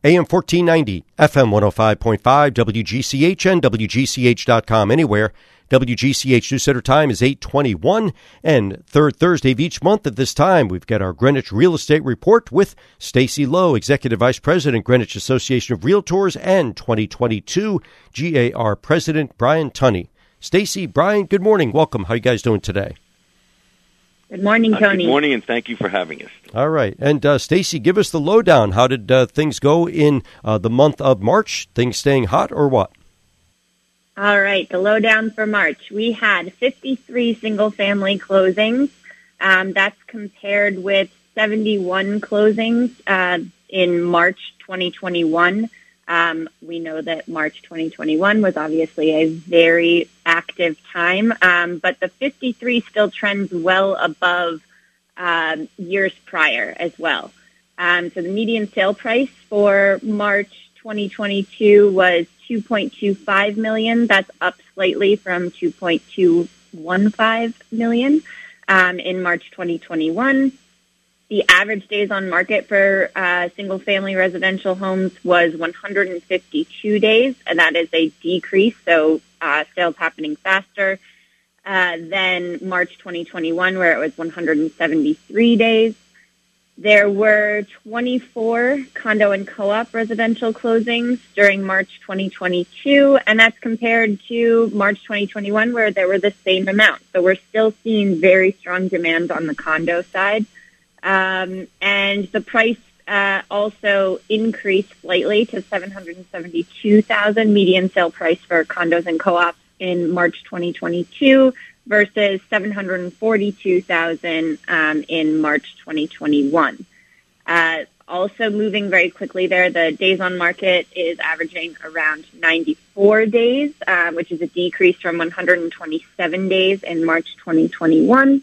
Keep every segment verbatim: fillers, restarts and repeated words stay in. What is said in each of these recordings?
A M fourteen ninety, F M one oh five point five, W G C H and W G C H dot com anywhere. W G C H News Center time is eight twenty-one, and third Thursday of each month at this time, we've got our Greenwich Real Estate Report with Stacy Lowe, Executive Vice President, Greenwich Association of Realtors, and twenty twenty-two G A R President Brian Tunney. Stacy, Brian, good morning. Welcome. How are you guys doing today? Good morning, Tony. Uh, good morning, and thank you for having us. All right. And uh, Stacy, give us the lowdown. How did uh, things go in uh, the month of March? Things staying hot or what? All right. The lowdown for March. We had fifty-three single-family closings. Um, that's compared with seventy-one closings uh, in March twenty twenty-one. Um, we know that March twenty twenty-one was obviously a very active time, um, but the fifty-three still trends well above um, years prior as well. Um, so the median sale price for March twenty twenty-two was two point two five million dollars. That's up slightly from two point two one five million dollars um, in March twenty twenty-one. The average days on market for uh, single-family residential homes was one hundred fifty-two days, and that is a decrease, so uh, sales happening faster uh, than March twenty twenty-one, where it was one hundred seventy-three days. There were twenty-four condo and co-op residential closings during March twenty twenty-two, and that's compared to March twenty twenty-one, where there were the same amount. So we're still seeing very strong demand on the condo side. Um, and the price uh, also increased slightly to seven hundred seventy-two thousand dollars median sale price for condos and co-ops in March twenty twenty-two versus seven hundred forty-two thousand dollars um, in March twenty twenty-one. Uh, also moving very quickly there, the days on market is averaging around ninety-four days, uh, which is a decrease from one hundred twenty-seven days in March twenty twenty-one.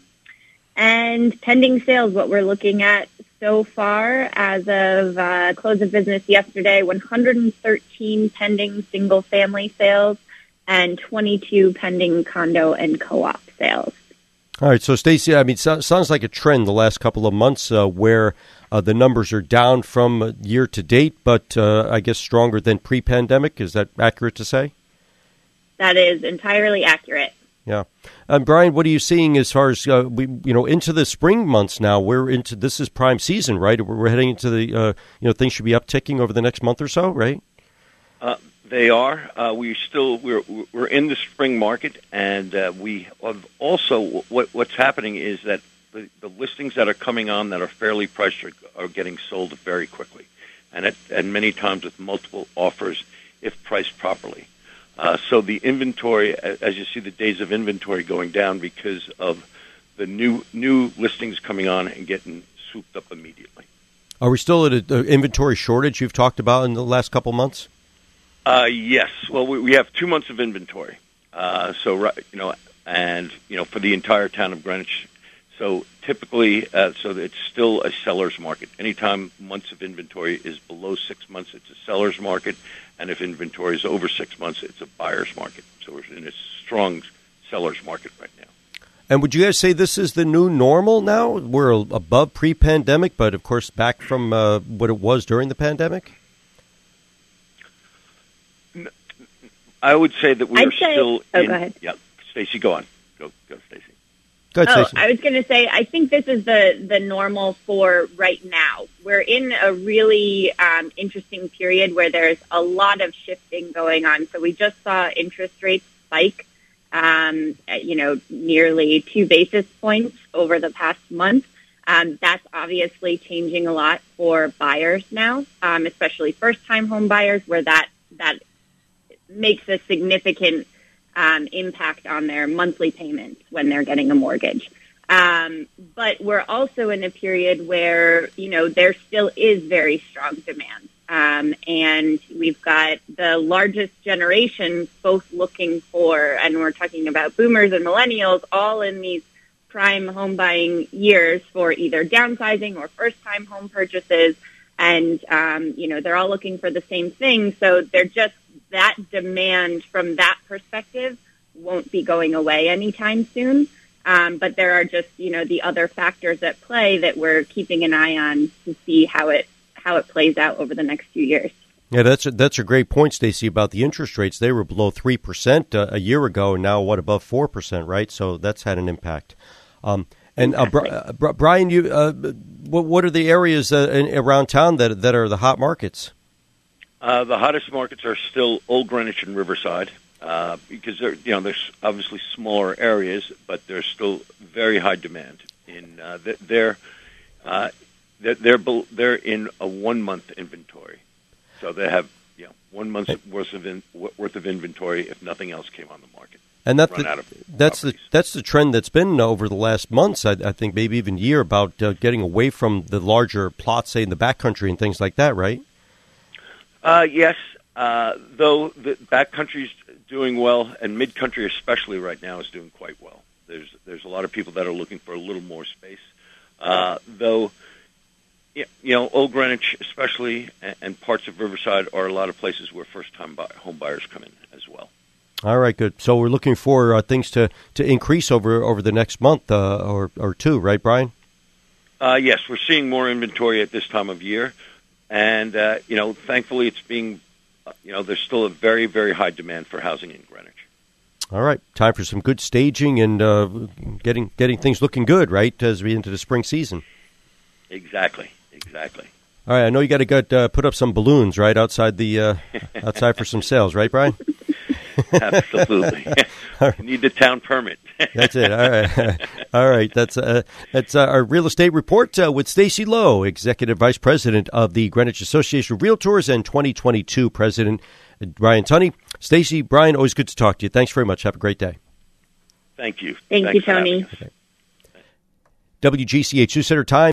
And pending sales, what we're looking at so far as of uh, close of business yesterday, one hundred thirteen pending single-family sales and twenty-two pending condo and co-op sales. All right. So, Stacy, I mean, so, sounds like a trend the last couple of months uh, where uh, the numbers are down from year to date, but uh, I guess stronger than pre-pandemic. Is that accurate to say? That is entirely accurate. Yeah. Um, Brian, what are you seeing as far as, uh, we, you know, into the spring months now? We're into, this is prime season, right? We're, we're heading into the, uh, you know, things should be upticking over the next month or so, right? Uh, they are. Uh, we still, we're, we're in the spring market, and uh, we have also, what, what's happening is that the, the listings that are coming on that are fairly priced are, are getting sold very quickly, and, it, and many times with multiple offers if priced properly. Uh, so the inventory, as you see the days of inventory going down because of the new new listings coming on and getting swooped up immediately. Are we still at an inventory shortage you've talked about in the last couple months? Uh, yes. Well, we, we have two months of inventory. Uh, so, you know, and, you know, for the entire town of Greenwich. So typically, uh, so it's still a seller's market. Anytime months of inventory is below six months, it's a seller's market. And if inventory is over six months, it's a buyer's market. So we're in a strong seller's market right now. And would you guys say this is the new normal now? We're above pre-pandemic, but of course back from uh, what it was during the pandemic? I would say that we I'd are say, still oh, in... go ahead. Yeah, Stacy, go on. Go, go, Stacy. Go ahead, Oh, Stacey. I was going to say, I think this is the, the normal for right now. We're in a really um, interesting period where there's a lot of shifting going on. So we just saw interest rates spike, um, at, you know, nearly two basis points over the past month. Um, that's obviously changing a lot for buyers now, um, especially first-time home buyers, where that that makes a significant Um, impact on their monthly payments when they're getting a mortgage. Um, but we're also in a period where, you know, there still is very strong demand. Um, and we've got the largest generations both looking for, and we're talking about boomers and millennials, all in these prime home buying years for either downsizing or first-time home purchases. And, um, you know, they're all looking for the same thing. So they're just, that demand from that perspective won't be going away anytime soon. Um, but there are just, you know, the other factors at play that we're keeping an eye on to see how it how it plays out over the next few years. Yeah, that's a, that's a great point, Stacey, about the interest rates. They were below three percent uh, a year ago, and now, what, above four percent, right? So that's had an impact. Um, and uh, exactly. uh, Bri- Brian, you, uh, what, what are the areas uh, in, around town that that are the hot markets? Uh, the hottest markets are still Old Greenwich and Riverside. Uh, because they're, you know, there's obviously smaller areas, but there's still very high demand. In uh, they're, uh, they're they're they're in a one month inventory, so they have you know one month's worth of in, worth of inventory if nothing else came on the market. And that's the, that's the that's the trend that's been over the last months. I, I think maybe even year about uh, getting away from the larger plots, say in the backcountry and things like that, right? Uh, yes, uh, though the backcountry's doing well, and mid-country especially right now is doing quite well. There's there's a lot of people that are looking for a little more space, uh, though. You know, Old Greenwich especially, and parts of Riverside are a lot of places where first-time buy, home buyers come in as well. All right, good. So we're looking for uh, things to, to increase over over the next month uh, or or two, right, Brian? Uh, yes, we're seeing more inventory at this time of year, and uh, you know, thankfully, it's being. You know, there's still a very, very high demand for housing in Greenwich. All right. Time for some good staging and uh, getting getting things looking good, right, as we into the spring season. Exactly. Exactly. All right. I know you got to get, uh, put up some balloons, right, outside the uh, outside for some sales, right, Brian? Absolutely. You need the town permit. That's it. All right. All right. That's uh, that's uh, our real estate report uh, with Stacey Lowe, Executive Vice President of the Greenwich Association of Realtors and twenty twenty-two President Brian Tunney. Stacey, Brian, always good to talk to you. Thanks very much. Have a great day. Thank you. Thank Thanks you, Tony. W G C H News Center Time.